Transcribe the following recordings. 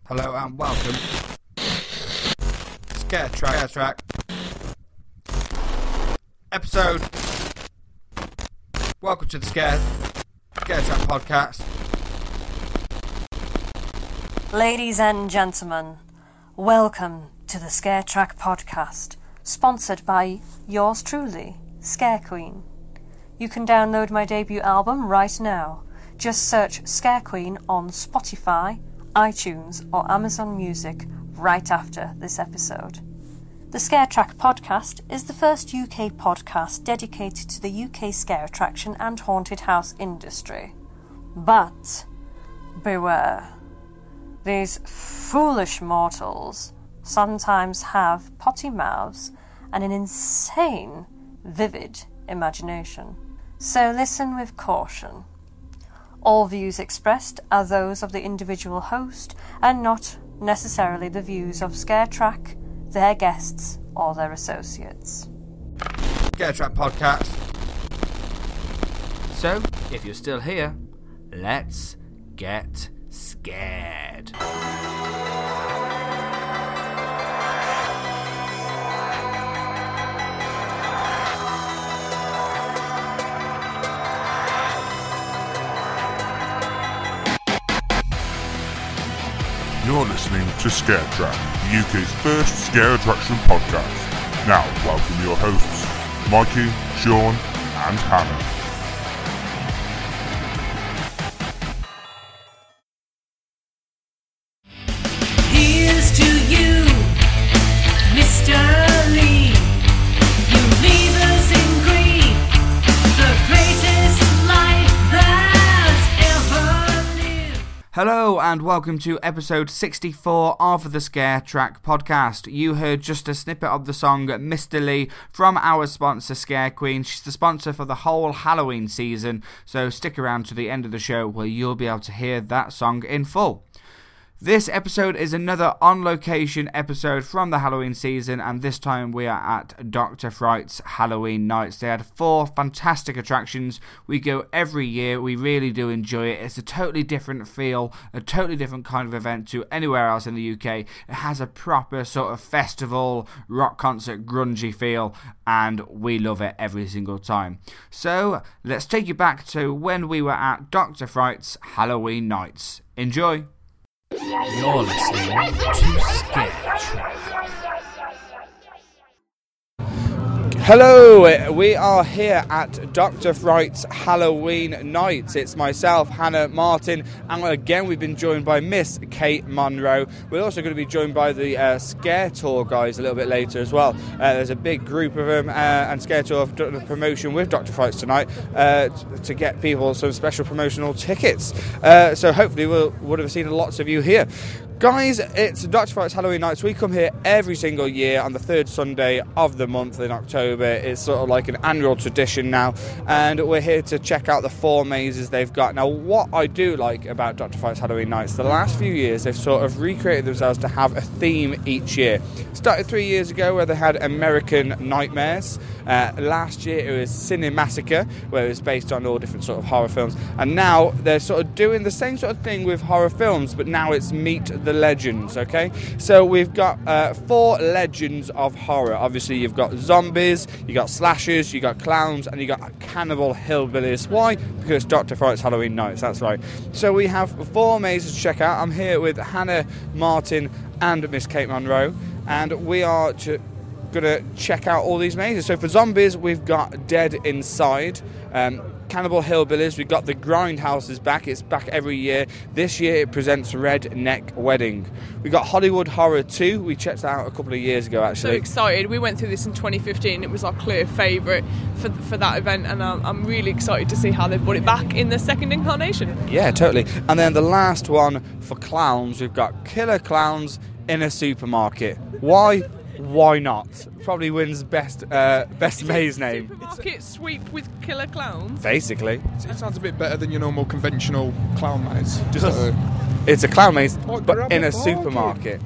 Hello and welcome. Scare Track. Episode. Welcome to the Scare Track podcast. Ladies and gentlemen, welcome to the Scare Track podcast, sponsored by yours truly, Scare Queen. You can download my debut album right now. Just search Scare Queen on Spotify, iTunes or Amazon Music right after this episode. The Scare Track podcast is the first UK podcast dedicated to the UK scare attraction and haunted house industry. But beware, these foolish mortals sometimes have potty mouths and an insane, vivid imagination. So listen with caution. All views expressed are those of the individual host and not necessarily the views of Scare Track, their guests, or their associates. Scare Track podcast. So, if you're still here, let's get scared. You're listening to Scare Track, the UK's first scare attraction podcast. Now, welcome your hosts, Mikey, Sean, and Hannah. Here's to you, Mr. Lee. You leave us in grief, the greatest life that ever lived. Hello and welcome to episode 64 of the Scare Track podcast. You heard just a snippet of the song Mr. Lee from our sponsor Scare Queen. She's the sponsor for the whole Halloween season, so stick around to the end of the show where you'll be able to hear that song in full. This episode is another on-location episode from the Halloween season, and this time we are at Dr. Fright's Halloween Nights. They had 4 fantastic attractions. We go every year. We really do enjoy it. It's a totally different feel, a totally different kind of event to anywhere else in the UK. It has a proper sort of festival, rock concert, grungy feel, and we love it every single time. So, let's take you back to when we were at Dr. Fright's Halloween Nights. Enjoy! You're listening to Scare Track. Hello, we are here at Dr. Fright's Halloween Nights. It's myself, Hannah Martin, and again we've been joined by Miss Kate Monroe. We're also going to be joined by the Scare Tour guys a little bit later as well. There's a big group of them, and Scare Tour have done a promotion with Dr. Fright's tonight to get people some special promotional tickets. So hopefully we would have seen lots of you here. Guys, it's Dr. Fright's Halloween Nights. We come here every single year on the 3rd Sunday of the month in October. It's sort of like an annual tradition now, and we're here to check out the 4 mazes they've got. Now, what I do like about Dr. Fright's Halloween Nights, the last few years they've sort of recreated themselves to have a theme each year. Started 3 years ago where they had American Nightmares. Last year it was Cinemassacre, where it was based on all different sort of horror films, and now they're sort of doing the same sort of thing with horror films, but now it's Meet the Legends. Okay, so we've got 4 legends of horror. Obviously you've got zombies, you got slashers, you got clowns, and you got cannibal hillbillies. Why? Because Dr. Fright's Halloween Nights, that's right. So we have 4 mazes to check out. I'm here with Hannah Martin and Miss Kate Monroe, and we are going to check out all these mazes. So for zombies we've got Dead Inside, Cannibal Hillbillies, we've got the Grindhouses back. It's back every year. This year it presents Redneck Wedding. We've got Hollywood Horror 2. We checked that out a couple of years ago actually. So excited. We went through this in 2015. It was our clear favourite for that event, and I'm really excited to see how they've brought it back in the second incarnation. Yeah, totally. And then the last one for clowns, we've got Killer Clowns in a Supermarket. Why not? Probably wins best maze name. Supermarket sweep with killer clowns. Basically, It sounds a bit better than your normal conventional clown maze. it's a clown maze, Oh, but grab in a a supermarket.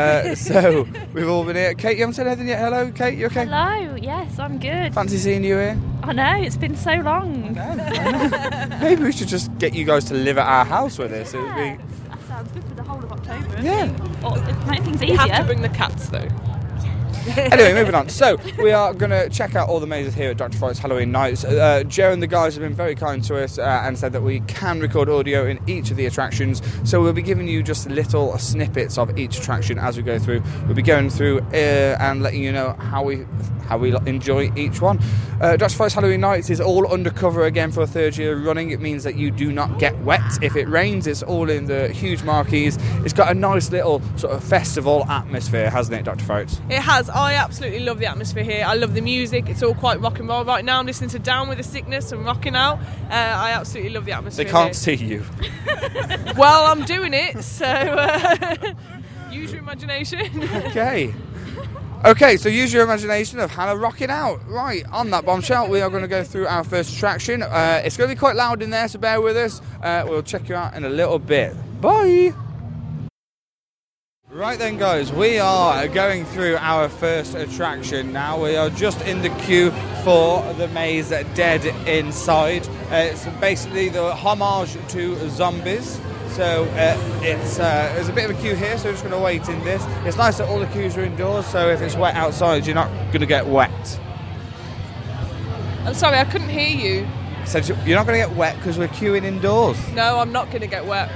So we've all been here. Kate, you haven't said anything yet. Hello, Kate. You okay? Hello, yes, I'm good. Fancy seeing you here. I know, it's been so long. Maybe we should just get you guys to live at our house with us. It would be. That sounds good for the whole of October. Yeah. Make things You have to easier. bring the cats though. Anyway, moving on. So, we are going to check out all the mazes here at Dr. Fright's Halloween Nights. Joe and the guys have been very kind to us and said that we can record audio in each of the attractions. So, we'll be giving you just little snippets of each attraction as we go through. We'll be going through and letting you know how we enjoy each one. Dr. Fright's Halloween Nights is all undercover again for a third year running. It means that you do not get wet if it rains. It's all in the huge marquees. It's got a nice little sort of festival atmosphere, hasn't it, Dr. Fright? It has. I absolutely love the atmosphere here. I love the music. It's all quite rock and roll. Right now I'm listening to Down with the Sickness and rocking out. I absolutely love the atmosphere. They can't here. see you. Well, I'm doing it, so use your imagination. Okay, so use your imagination of Hannah rocking out. Right, on that bombshell, we are going to go through our first attraction. It's going to be quite loud in there, so bear with us. We'll check you out in a little bit. Bye! Right then, guys, we are going through our first attraction now. We are just in the queue for the maze Dead Inside. It's basically the homage to zombies. So there's a bit of a queue here, so we're just going to wait in this. It's nice that all the queues are indoors, so if it's wet outside, you're not going to get wet. I'm sorry, I couldn't hear you. So you're not going to get wet because we're queuing indoors. No, I'm not going to get wet.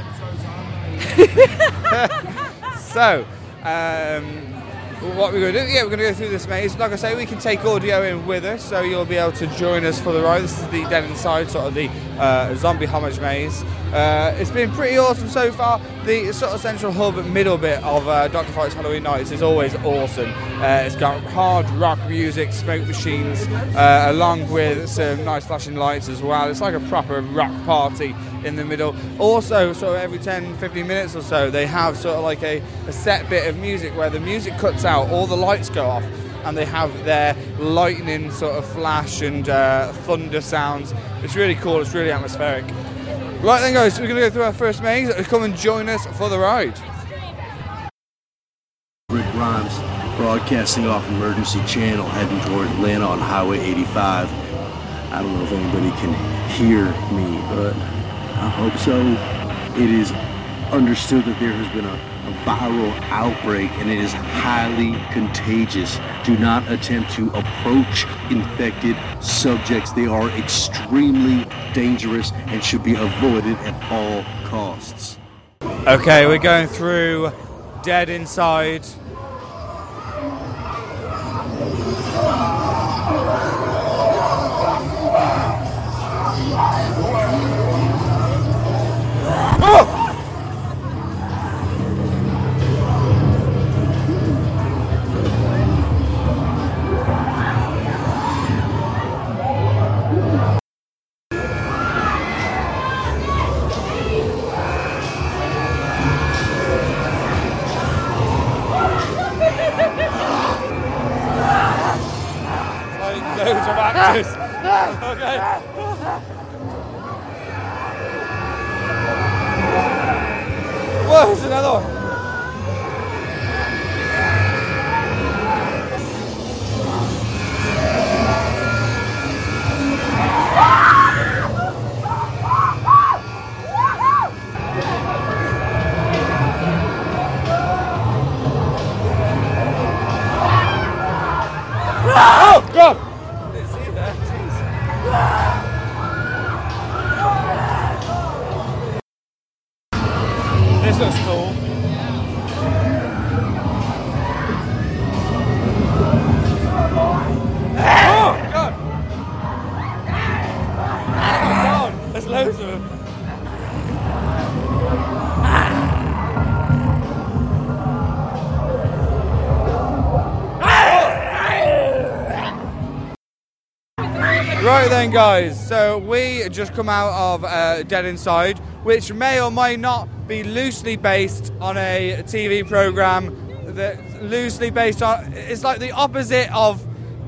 So, what we're going to do, we're going to go through this maze. Like I say, we can take audio in with us, so you'll be able to join us for the ride. This is the Dead Inside, sort of the zombie homage maze. It's been pretty awesome so far. The sort of central hub middle bit of Dr. Fright's Halloween Nights is always awesome. It's got hard rock music, smoke machines, along with some nice flashing lights as well. It's like a proper rock party in the middle. Also, sort of every 10-15 minutes or so, they have sort of like a set bit of music where the music cuts out, all the lights go off, and they have their lightning sort of flash and thunder sounds. It's really cool, it's really atmospheric. Right then, guys, we're going to go through our first maze. Come and join us for the ride. Rick Grimes, broadcasting off Emergency Channel, heading toward Atlanta on Highway 85. I don't know if anybody can hear me, but I hope so. It is understood that there has been a viral outbreak and it is highly contagious. Do not attempt to approach infected subjects. They are extremely dangerous and should be avoided at all costs. Okay, we're going through Dead Inside. Loads of actors. Okay. Whoa, there's another one. Oh, God! This looks cool. Oh, God! Oh, God! There's loads of them. Right then, guys, so we just come out of Dead Inside, which may or may not be loosely based on a TV programme that loosely based on, it's like the opposite of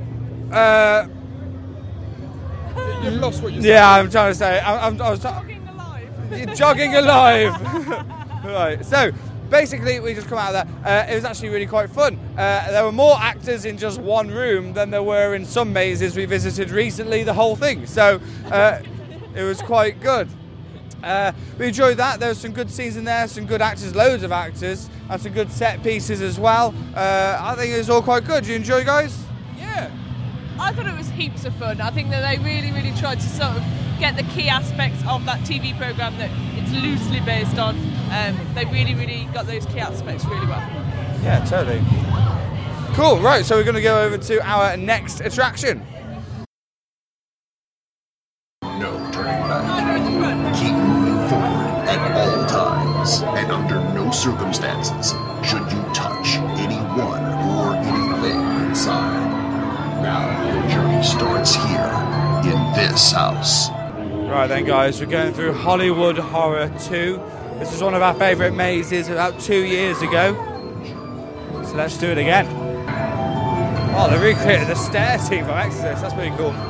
You've lost what you're saying. yeah, I'm trying to say I was Jogging alive. jogging alive. Right, so basically we just come out of there. It was actually really quite fun. There were more actors in just one room than there were in some mazes we visited recently, the whole thing, so it was quite good. We enjoyed that. There were some good scenes in there, some good actors, loads of actors, and some good set pieces as well. I think it was all quite good. Did you enjoy, guys? Yeah. I thought it was heaps of fun. I think that they really, really tried to sort of get the key aspects of that TV programme that it's loosely based on. They really, really got those key aspects really well. Yeah, totally. Cool, right, so we're going to go over to our next attraction. No turning back. Keep moving forward at all times, and under no circumstances should you touch anyone or anything inside. Now your journey starts here, in this house. Right then, guys, we're going through Hollywood Horror 2. This is one of our favourite mazes about 2 years ago. So let's do it again. Oh, they recreated the stair team from Exorcist. That's pretty cool.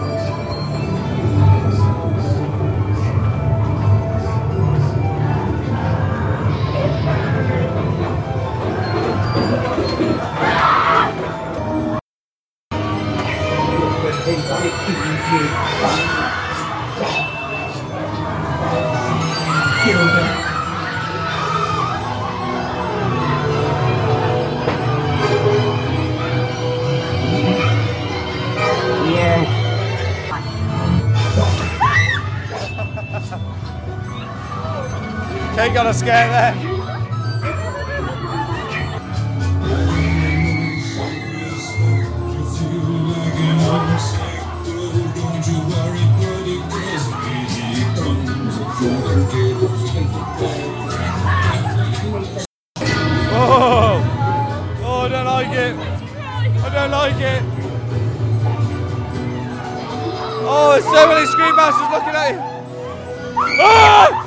Okay, got a scare there. Oh, I don't like it. I don't like it. Oh, there's so many screen masters looking at you. Ah!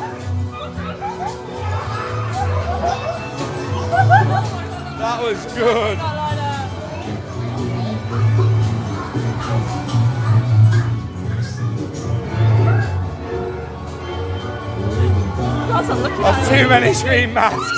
That was good. That's too many screen masks.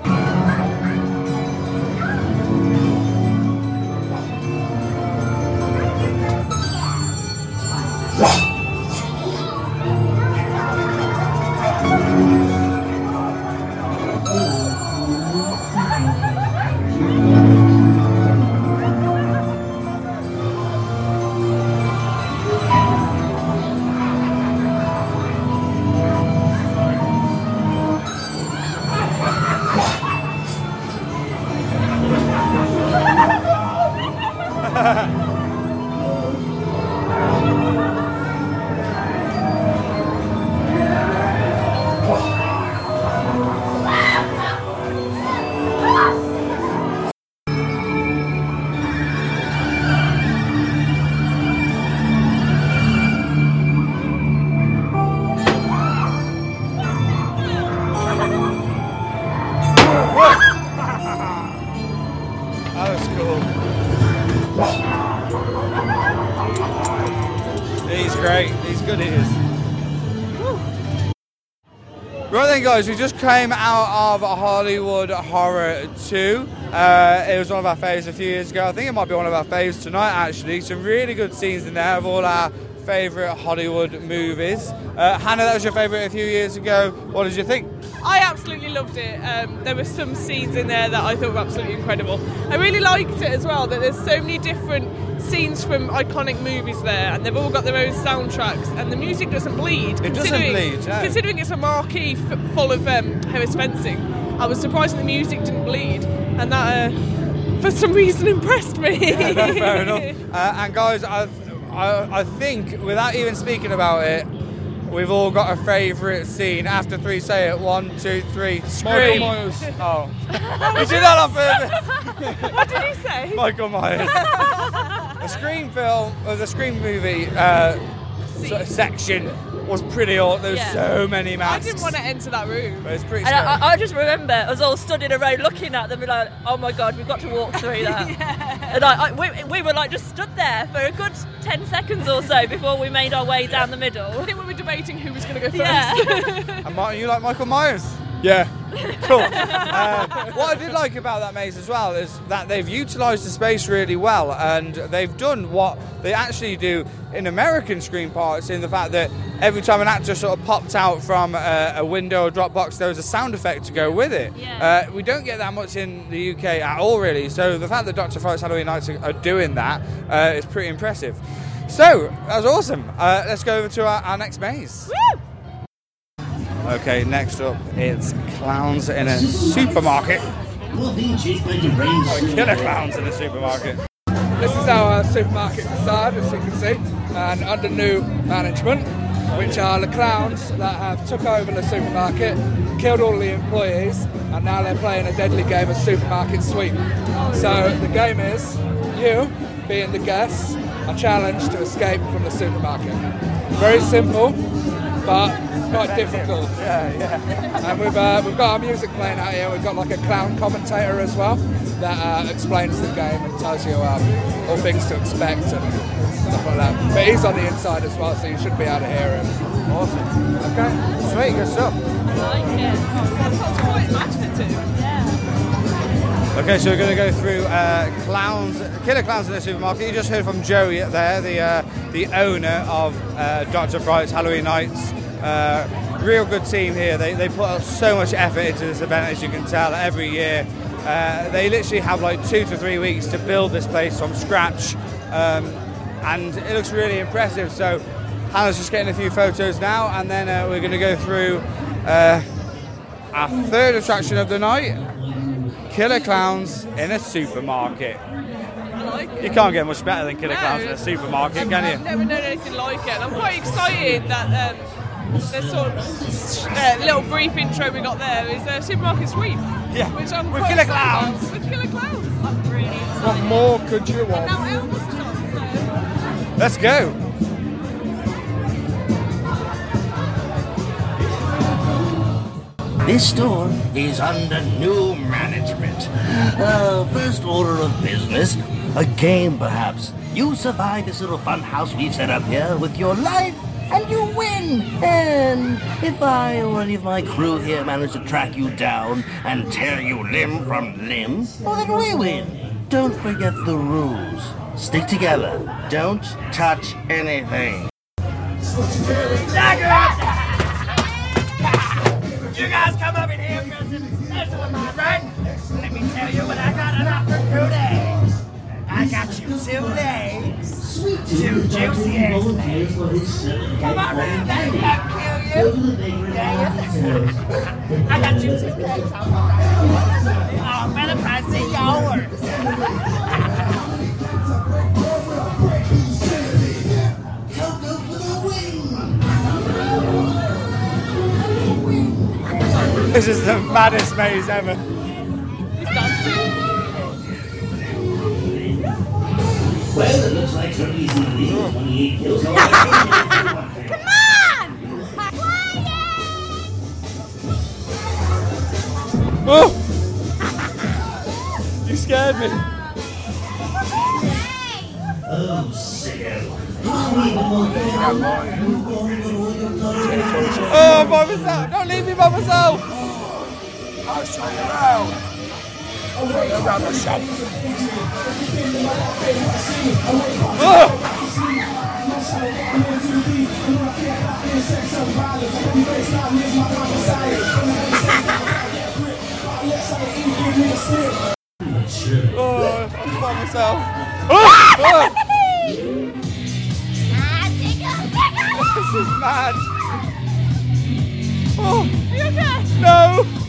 Right then, guys, we just came out of Hollywood Horror 2. It was one of our faves a few years ago. I think it might be one of our faves tonight, actually. Some really good scenes in there of all our favourite Hollywood movies. Hannah, that was your favourite a few years ago. What did you think? I absolutely loved it. There were some scenes in there that I thought were absolutely incredible. I really liked it as well, that there's so many different scenes from iconic movies there, and they've all got their own soundtracks, and the music doesn't bleed. It doesn't bleed, no. Considering it's a marquee full of Harris fencing, I was surprised that the music didn't bleed, and that for some reason impressed me. Yeah, no, fair enough. And guys, I think, without even speaking about it, we've all got a favourite scene. After three, say it. 1, 2, 3. Scream. Michael Myers. Oh. You did that on purpose. What did he say? Michael Myers. The Scream film, or the Scream movie section was pretty awesome. There were so many masks. I didn't want to enter that room. But it's pretty And scary. I just remember us all stood in a row looking at them and like, oh my god, we've got to walk through that. And we were like just stood there for a good 10 seconds or so before we made our way down the middle. I think we were debating who was going to go first. Yeah. And Martin, you like Michael Myers? Yeah, Cool. What I did like about that maze as well is that they've utilised the space really well, and they've done what they actually do in American screen parks, in the fact that every time an actor sort of popped out from a window or drop box, there was a sound effect to go with it. Yeah. We don't get that much in the UK at all, really. So the fact that Dr. Fright's Halloween Nights are doing that is pretty impressive. So that was awesome. Let's go over to our next maze. Woo! Okay, next up, it's clowns in a supermarket. Killer clowns in a supermarket. This is our supermarket facade, as you can see, and under new management, which are the clowns that have took over the supermarket, killed all the employees, and now they're playing a deadly game of supermarket sweep. So the game is, you, being the guests, are challenged to escape from the supermarket. Very simple, but quite difficult. Yeah. And we've got our music playing out here. We've got like a clown commentator as well that explains the game and tells you all things to expect and stuff like that. But he's on the inside as well, so you should be able to hear him. Awesome. Okay, sweet, good stuff. I like it. That sounds quite imaginative. Yeah. Okay, so we're going to go through killer clowns in the supermarket. You just heard from Joey there, the owner of Dr. Fright's Halloween Nights. Real good team here. They put so much effort into this event, as you can tell, every year. They literally have like 2 to 3 weeks to build this place from scratch, and it looks really impressive. So Hannah's just getting a few photos now, and then we're going to go through our third attraction of the night, Killer Clowns in a supermarket. I like it. You can't get much better than Killer Clowns in a supermarket, can I've you? never known anything like it, and I'm quite excited that the sort of little brief intro we got there is a supermarket sweep. Yeah, which I'm with quite Killer excited Clowns. about. With Killer Clowns. I'm really excited. What more could you And want? now Elvis is on, so... Let's go. This store is under new management. First order of business, a game perhaps. You survive this little fun house we've set up here with your life, and you win. And if I or any of my crew here manage to track you down and tear you limb from limb, well then we win. Don't forget the rules. Stick together. Don't touch anything. You guys come up in here for some special of mine, right? Let me tell you what I got on offer today. I got you 2 legs, 2 juicy eggs, mate. Come on, man, that ain't gonna kill you. Dang it. I got you 2 legs. Oh, for the price of yours. This is the maddest maze ever. Well, it looks like somebody's in the lead. 28 kills. Come on! Oh! You scared me. Oh, sicko. Oh, by myself! Don't leave me by myself! I'll show you around. Away around the shop. Oh, I'm by myself. This is mad. Oh, you okay? No.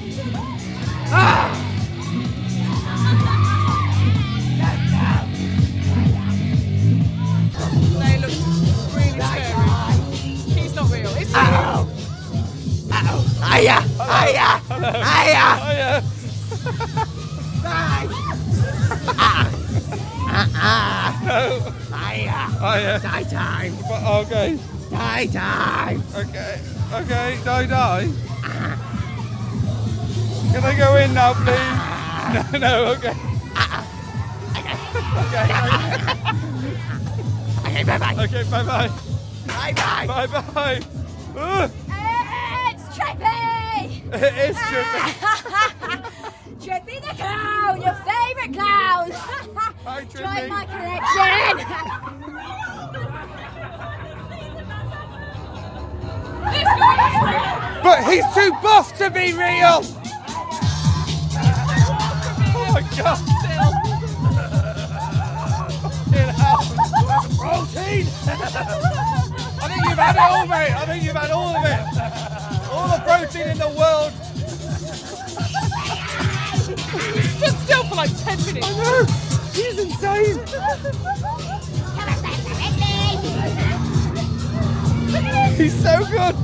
They look really scary. He's not real. It's real. Hiya! Hiya! Hiya! Bye! No. Hiya! Hiya. Die time! Okay. Die time! Okay. Die. Can I go in now, please? No, okay. Okay, bye-bye. Okay, bye-bye. Bye-bye. Bye-bye. It's Trippy! It is Trippy. Trippy the clown, your favourite clown. Hi, Trippy. Join my collection. But he's too buff to be real. Oh my God! Protein. I think you've had it all, mate. I think you've had all of it. All the protein in the world. He stood still for like 10 minutes. I know. He's insane. He's so good.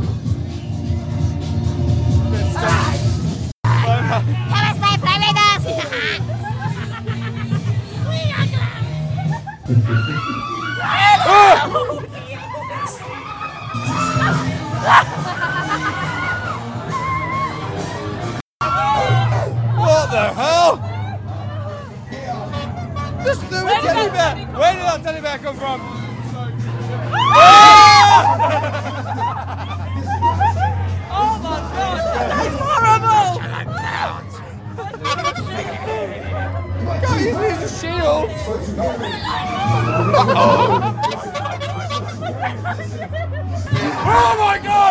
Come and stay play with us. What the hell? Just threw a teddy bear. Where did that teddy bear come from? Oh my God! That's horrible! God, he's using a shield. Oh my God!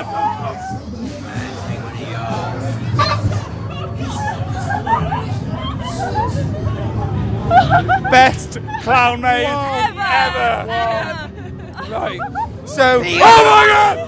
Best clown maze ever. Right. So. Oh my God!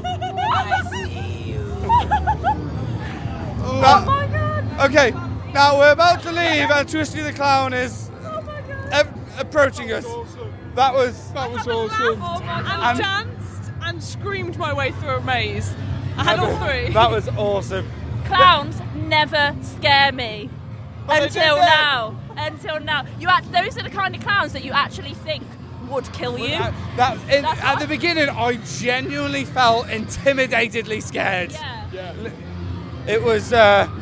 Oh my God! Okay. Now we're about to leave, and Twisty the Clown is approaching us. That was awesome. And danced and screamed my way through a maze. I had all three. That was awesome. Clowns never scare me. Until now. Those are the kind of clowns that you actually think would kill you. At the beginning, I genuinely felt intimidatedly scared. Yeah. It was.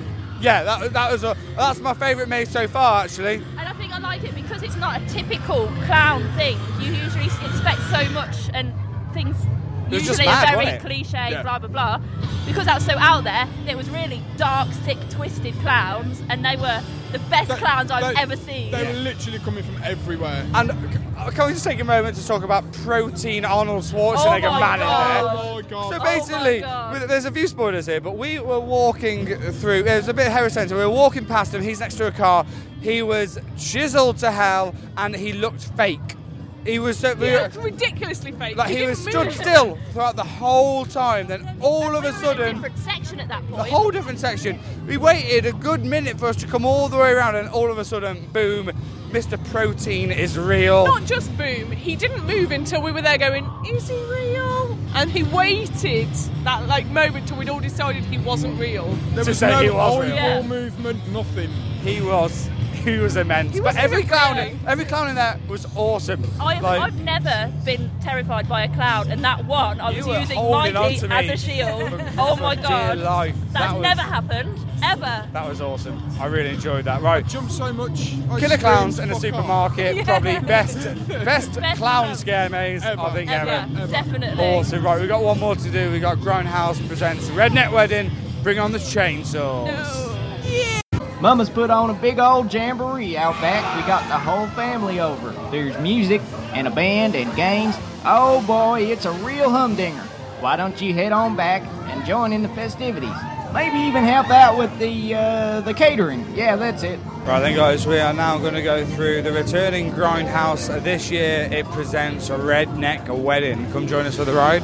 That's my favourite maze so far, actually. And I think I like it because it's not a typical clown thing. You usually expect so much and things usually are very cliche, blah, blah, blah. Because that was so out there, it was really dark, sick, twisted clowns, and they were the best clowns I've ever seen. They were literally coming from everywhere. And can we just take a moment to talk about Protein Arnold Schwarzenegger in there? Oh my God. So basically, there's a few spoilers here, but we were walking through, it was a bit Harris Centre, we were walking past him, he's next to a car, he was chiseled to hell, and he looked fake. He was so ridiculously fake. Like he was stood still throughout the whole time. Then all of a sudden, different section at that point. The whole different section. We waited a good minute for us to come all the way around, and all of a sudden, boom! Mr. Protein is real. Not just boom. He didn't move until we were there going, is he real? And he waited that moment till we'd all decided he wasn't real. There was no eyeball movement, nothing. He was immense. But every clown in there was awesome. I've never been terrified by a clown, and that one I was using Mikey as a shield. Oh my God, that's never happened ever. That was awesome. I really enjoyed that. Right, I jumped so much. Killer clowns in a supermarket, probably best clown scare maze I think ever. Definitely. Awesome. Right, we've got one more to do. We got Grindhouse presents Redneck Wedding. Bring on the chainsaws. Mama's put on a big old jamboree out back. We got the whole family over. There's music and a band and games. Oh boy, it's a real humdinger. Why don't you head on back and join in the festivities? Maybe even help out with the catering. Yeah, that's it. Right then guys, we are now going to go through the returning Grindhouse. This year it presents a Redneck Wedding. Come join us for the ride.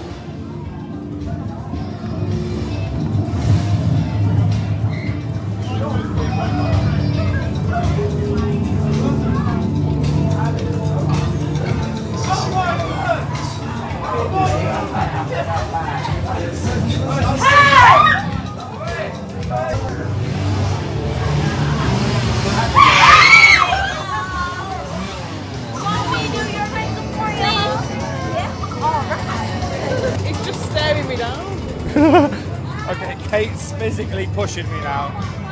It's just staring me down. Okay, Kate's physically pushing me now.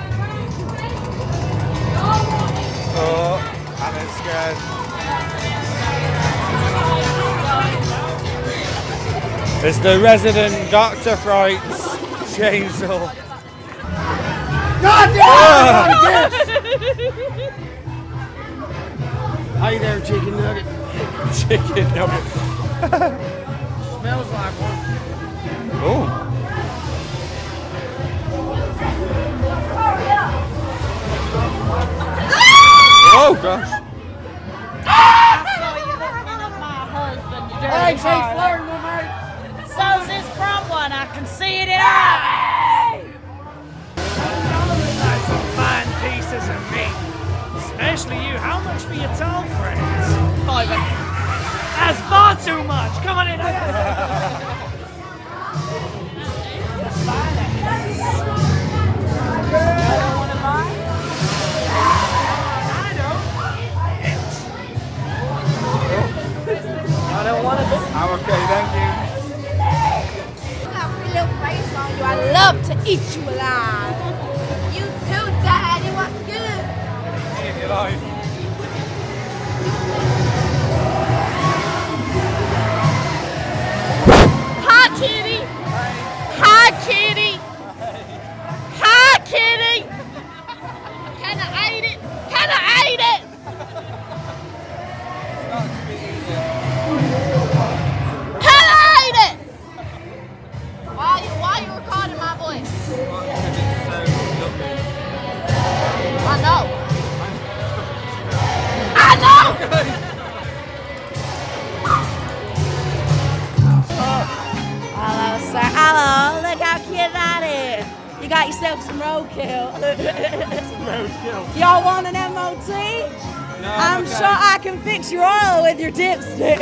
Oh, I'm scared. It's the resident Dr. Fright's chainsaw. God damn it! Hey there, chicken nugget. Chicken nugget. Smells like one. Oh. Oh gosh. Hey, she's flirting with me. So's this front one, I can see it in her eye. Some fine pieces of meat. Especially you. How much for your tall friends? $5. That's far too much. Come on in. I don't want to do. I'm okay, thank you. You got a pretty little face on you. I love to eat you alive. You too, Daddy. What's good? If you like. Hi, kitty. Hi, kitty. Hi, kitty. Can I eat it? Can I eat it? Can I eat it? Why are you recording my voice? I know. I know. Hello, sir. Hello. Look how cute that is. You got yourself some roadkill. Some roadkill. Y'all want an MOT? No, I'm okay. sure I can fix your oil with your dipstick.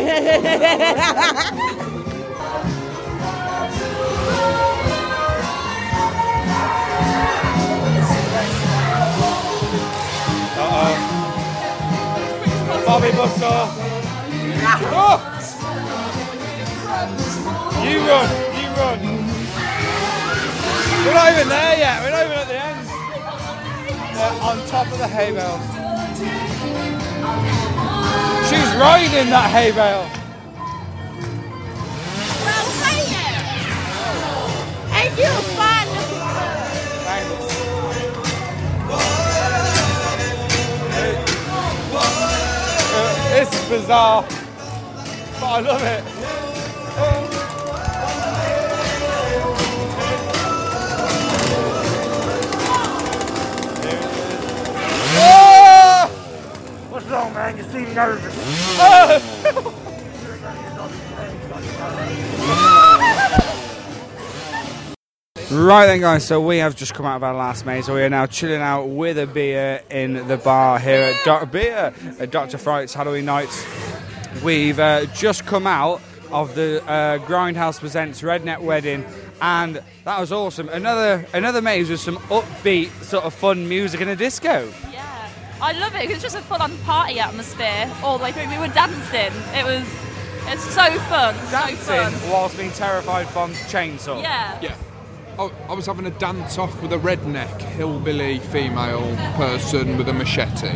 Bobby Buster. Oh! You run. We're not even there yet. We're not even at the end. They're on top of the hay bale. She's riding that hay bale. Ain't you a fine looking This is bizarre, but I love it. What's wrong, man? You seem nervous. Right then, guys, so we have just come out of our last maze, so we are now chilling out with a beer in the bar here at Dr. Fright's Halloween Nights. We've just come out of the Grindhouse Presents Redneck Wedding, and that was awesome. Another maze with some upbeat, sort of fun music and a disco. Yeah, I love it. It's just a full-on party atmosphere all the way through. We were dancing. It's so fun. Dancing so fun. whilst being terrified from chainsaw. Yeah. I was having a dance off with a redneck hillbilly female person with a machete.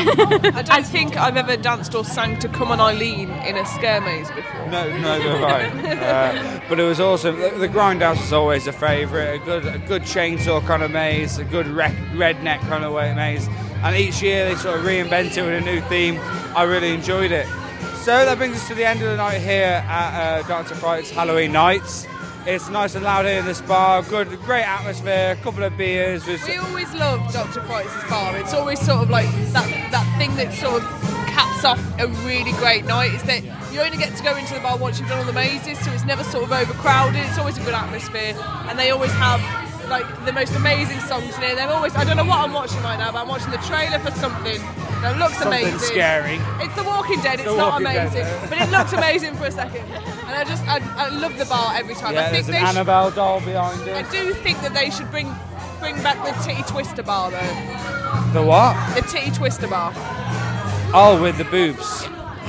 I don't think I've ever danced or sang to Come On Eileen in a scare maze before. No, right. But it was awesome. The Grindhouse is always a favourite. A good chainsaw kind of maze, a good redneck kind of maze. And each year they sort of reinvent it with a new theme. I really enjoyed it. So that brings us to the end of the night here at Dr. Fright's Halloween Nights. It's nice and loud here in this bar, great atmosphere, a couple of beers. We always love Dr. Fright's bar. It's always sort of like that thing that sort of caps off a really great night, is that you only get to go into the bar once you've done all the mazes, so it's never sort of overcrowded. It's always a good atmosphere, and they always have like the most amazing songs in here. They've always, I don't know what I'm watching right now, but I'm watching the trailer for something that looks Something amazing. Scary. It's The Walking Dead. It's The not Walking amazing, Dead. but it looks amazing for a second. And I love the bar every time. Yeah, I think there's an Annabelle doll behind I us. do think that they should bring back the Titty Twister bar though. The what? The Titty Twister bar. Oh, with the boobs.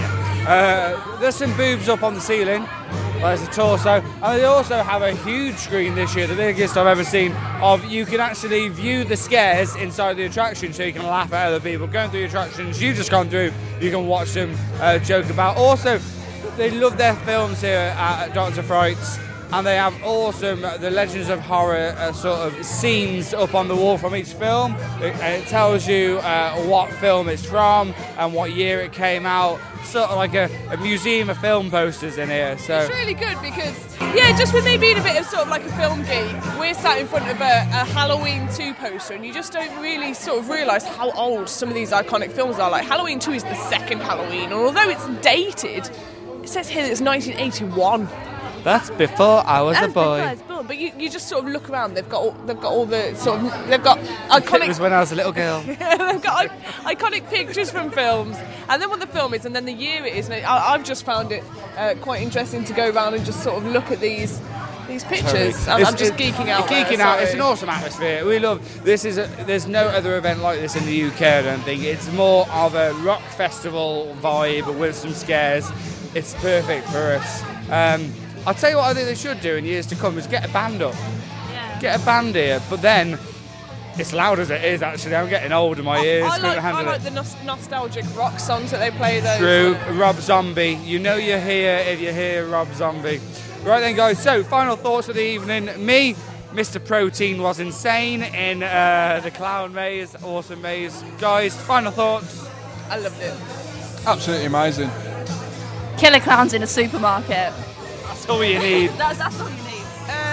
There's some boobs up on the ceiling. There's a torso. And they also have a huge screen this year, the biggest I've ever seen, of you can actually view the scares inside the attraction, so you can laugh at other people going through the attractions you've just gone through. You can watch them joke about. Also, they love their films here at Dr. Fright's. and they have awesome the Legends of Horror sort of scenes up on the wall from each film, and it tells you what film it's from and what year it came out. Sort of like a museum of film posters in here. So it's really good because, yeah, just with me being a bit of sort of like a film geek, we're sat in front of a Halloween 2 poster, and you just don't really sort of realise how old some of these iconic films are. Like Halloween 2 is the second Halloween, and although it's dated, it says here that it's 1981. That's before I was a boy. But you just sort of look around. They've got all the sort of iconic. It was when I was a little girl. They've got iconic pictures from films, and then what the film is, and then the year it is. And I've just found it quite interesting to go around and just sort of look at these pictures. Totally. I'm just geeking out. It's an awesome atmosphere. We love this. There's no other event like this in the UK. I don't think it's more of a rock festival vibe with some scares. It's perfect for us. I'll tell you what I think they should do in years to come is get a band up. Yeah. Get a band here, but then it's loud as it is actually. I'm getting old in my ears. I like the nostalgic rock songs that they play those. True. Rob Zombie. You know you're here if you hear Rob Zombie. Right then guys, so final thoughts for the evening. Me, Mr. Protein was insane in the Clown Maze, awesome maze. Guys, final thoughts? I loved it. Absolutely amazing. Killer clowns in a supermarket. That's all you need. That's all you need.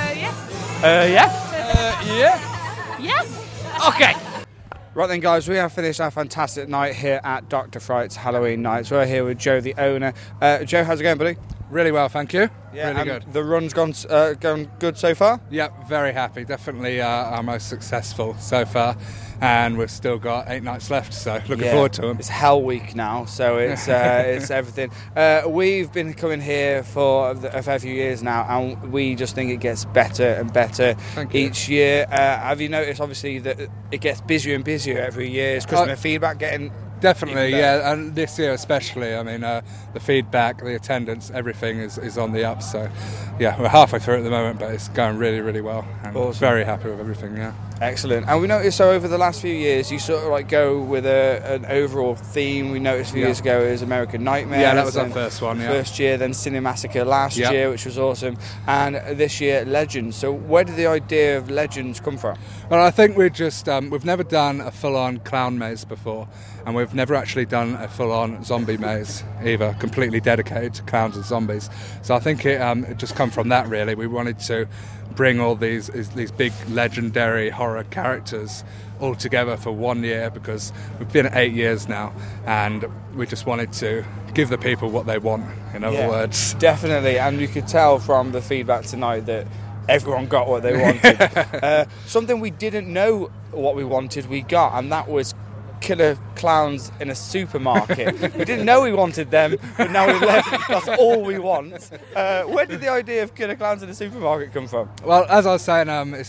Yeah? Okay. Right then guys, we have finished our fantastic night here at Dr. Fright's Halloween Nights. We're here with Joe, the owner. Joe, how's it going, buddy? Really well, thank you. Yeah, really good. The run's gone good so far? Yep, very happy. Definitely our most successful so far. And we've still got 8 nights left, so looking forward to them. It's Hell Week now, so it's everything. We've been coming here for a fair few years now, and we just think it gets better and better each year. Have you noticed, obviously, that it gets busier and busier every year? Is customer feedback getting... Definitely, yeah, and this year especially. I mean, the feedback, the attendance, everything is on the up. So, yeah, we're halfway through at the moment, but it's going really, really well. And awesome. Very happy with everything, yeah. Excellent. And we noticed, so over the last few years, you sort of like go with an overall theme. We noticed a few years ago it was American Nightmares. Yeah, that was our first one, yeah. First year, then Cinemassacre last year, which was awesome. And this year, Legends. So where did the idea of Legends come from? Well, I think we've never done a full-on clown maze before. And we've never actually done a full-on zombie maze either, completely dedicated to clowns and zombies. So I think it just come from that, really. We wanted to bring all these big legendary horror characters all together for 1 year, because we've been at 8 years now, and we just wanted to give the people what they want, in other words. Definitely, and you could tell from the feedback tonight that everyone got what they wanted. Something we didn't know what we wanted, we got, and that was killer clowns in a supermarket. We didn't know we wanted them, but now we've left. That's all we want. Where did the idea of killer clowns in a supermarket come from? Well, as I was saying,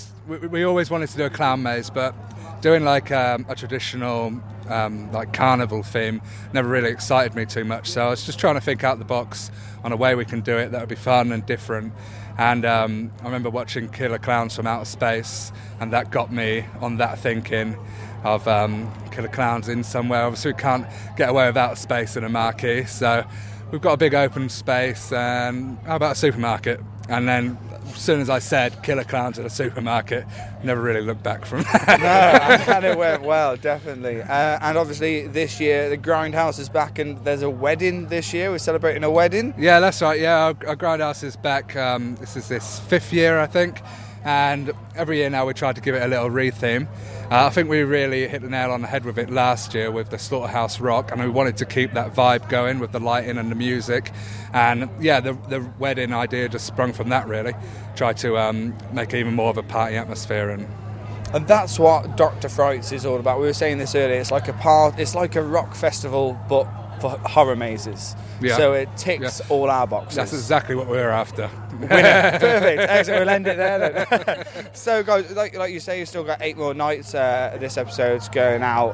we always wanted to do a clown maze, but doing like a traditional like carnival theme never really excited me too much. So I was just trying to think out the box on a way we can do it that would be fun and different. And I remember watching Killer Clowns from Outer Space, and that got me on that thinking of killer clowns in somewhere. Obviously we can't get away without space in a marquee, so we've got a big open space, and how about a supermarket? And then as soon as I said killer clowns at a supermarket, never really looked back from that. No, and it went well, definitely. And obviously this year the Grindhouse is back, and there's a wedding this year. We're celebrating a wedding. Yeah, that's right. Yeah, our Grindhouse is back. This is this 5th year, I think, and every year now we try to give it a little re-theme. I think we really hit the nail on the head with it last year with the Slaughterhouse Rock, and we wanted to keep that vibe going with the lighting and the music. And yeah, the wedding idea just sprung from that, really. Try to make it even more of a party atmosphere. And that's what Dr. Fright's is all about. We were saying this earlier, it's like a rock festival, but for horror mazes. Yeah. So it ticks all our boxes. That's exactly what we're after. Winner. Perfect. Excellent. We'll end it there then. So guys, like you say, you've still got 8 more nights. This episode's going out,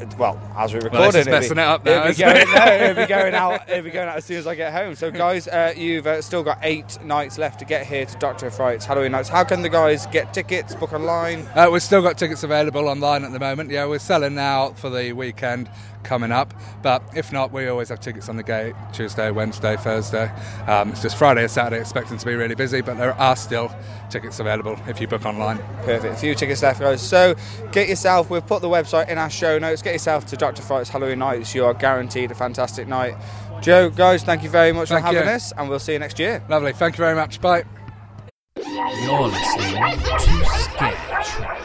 as we record it. It's messing it up now. It'll be going out as soon as I get home. So guys, you've still got 8 nights left to get here to Dr. Fright's Halloween Nights. How can the guys get tickets, book online? We've still got tickets available online at the moment. Yeah, we're selling now for the weekend coming up, but if not, we always have tickets on the gate Tuesday, Wednesday, Thursday. It's just Friday and Saturday expecting to be to be really busy, but there are still tickets available if you book online. Perfect. A few tickets left, guys. So get yourself, we've put the website in our show notes, get yourself to Dr. Fright's Halloween Nights. You are guaranteed a fantastic night. Joe, guys, thank you very much for having us, and we'll see you next year. Lovely. Thank you very much. Bye. You're listening to Scare Track.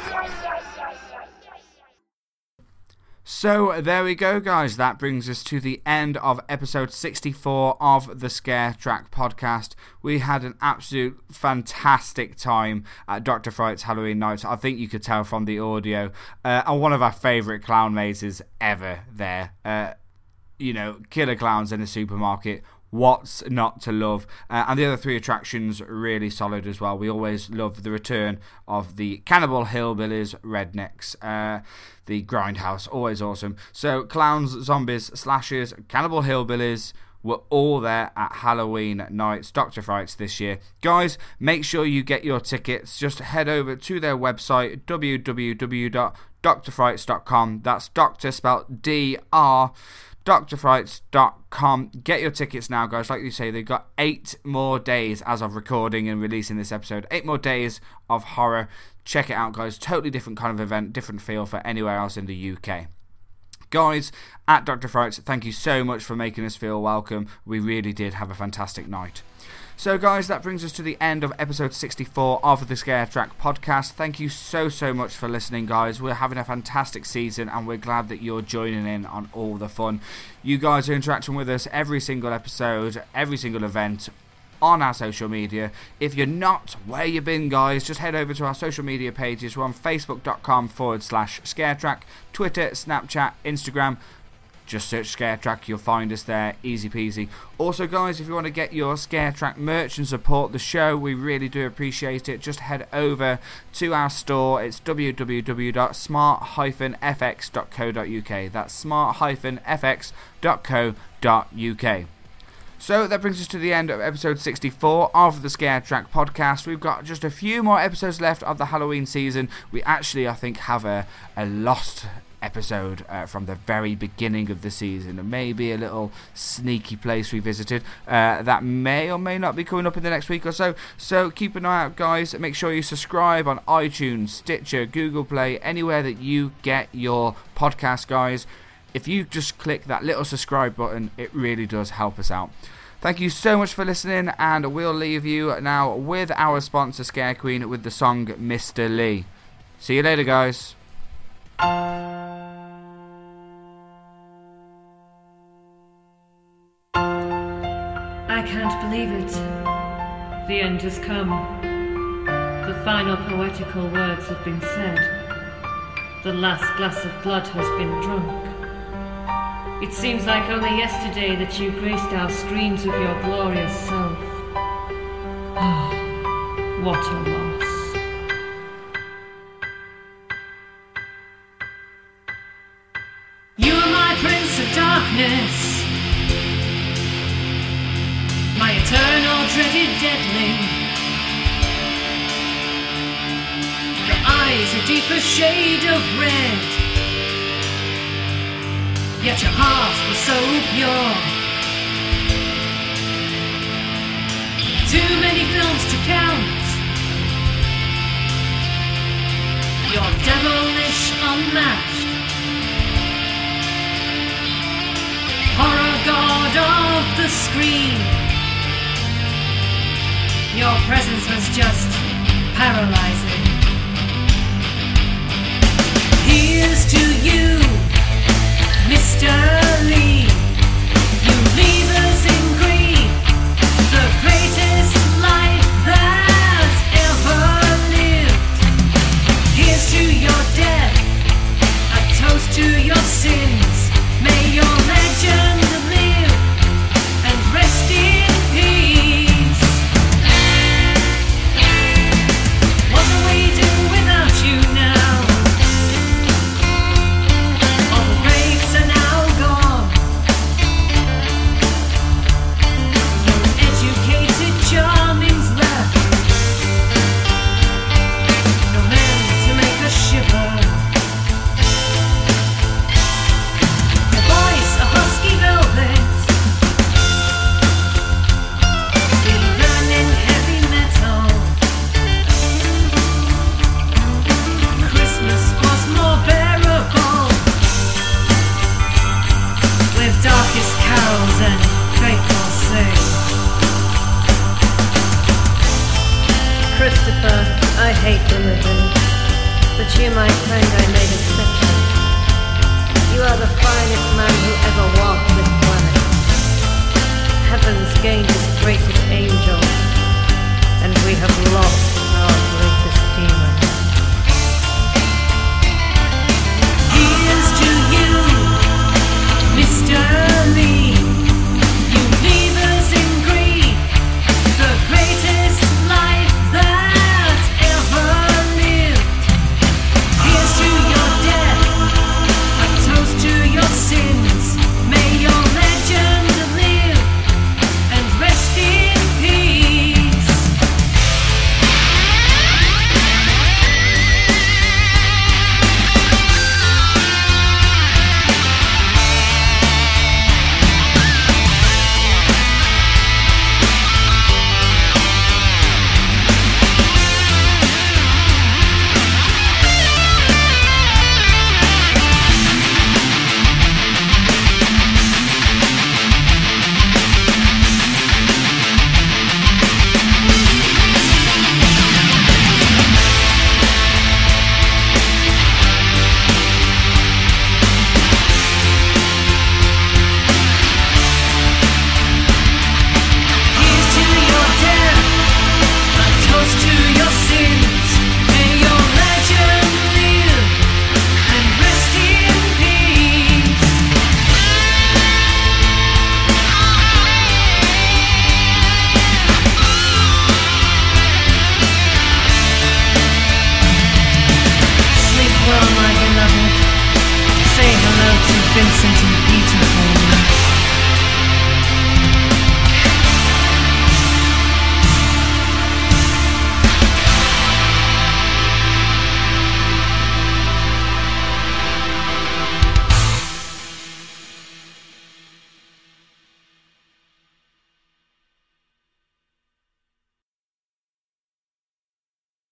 So there we go, guys. That brings us to the end of episode 64 of the Scare Track podcast. We had an absolute fantastic time at Dr. Fright's Halloween Nights. I think you could tell from the audio. And one of our favourite clown mazes ever there. Killer clowns in a supermarket. What's not to love? And the other three attractions really solid as well. We always love the return of the Cannibal Hillbillies Rednecks. The Grindhouse, always awesome. So clowns, zombies, slashers, Cannibal Hillbillies were all there at Halloween Nights, Dr. Fright's this year. Guys, make sure you get your tickets. Just head over to their website, www.drfrights.com. That's doctor spelled D-R, drfrights.com. Get your tickets now, guys. Like you say, they've got 8 more days as of recording and releasing this episode. 8 more days of horror. Check it out, guys. Totally different kind of event, different feel for anywhere else in the UK. Guys, at Dr. Fright's, thank you so much for making us feel welcome. We really did have a fantastic night. So guys, that brings us to the end of episode 64 of the Scare Track podcast. Thank you so much for listening, guys. We're having a fantastic season and we're glad that you're joining in on all the fun. You guys are interacting with us every single episode, every single event on our social media. If you're not, where you been, guys? Just head over to our social media pages. We're on facebook.com/ScareTrack, Twitter, Snapchat, Instagram. Just search Scare Track, you'll find us there, easy peasy. Also, guys, if you want to get your Scare Track merch and support the show, we really do appreciate it. Just head over to our store. It's www.smart-fx.co.uk. That's smart-fx.co.uk. So that brings us to the end of episode 64 of the Scare Track podcast. We've got just a few more episodes left of the Halloween season. We actually, I think, have a lost episode from the very beginning of the season, and maybe a little sneaky place we visited that may or may not be coming up in the next week or so. So keep an eye out, guys. Make sure you subscribe on iTunes, Stitcher, Google Play, anywhere that you get your podcast, guys. If you just click that little subscribe button, it really does help us out. Thank you so much for listening, and we'll leave you now with our sponsor, Scare Queen, with the song Mr. Lee. See you later, guys. I can't believe it. The end has come. The final poetical words have been said. The last glass of blood has been drunk. It seems like only yesterday that you graced our screens with your glorious self. Ah, what a loss. You are my prince of darkness, my eternal dreaded deadling. Your eyes a deeper shade of red, yet your heart was so pure. Too many films to count, you're devilish unmatched. Horror god of the screen, your presence was just paralyzing. Here's to you, Mr. Lee. You leave us in grief, the greatest life that's ever lived. Here's to your death, a toast to your sins. May your legend live and rest in peace. What will we do without you now? All the breaks are now gone. darkest carols and faithful sing. Christopher, I hate religion, but you, my friend, I made exception. You are the finest man who ever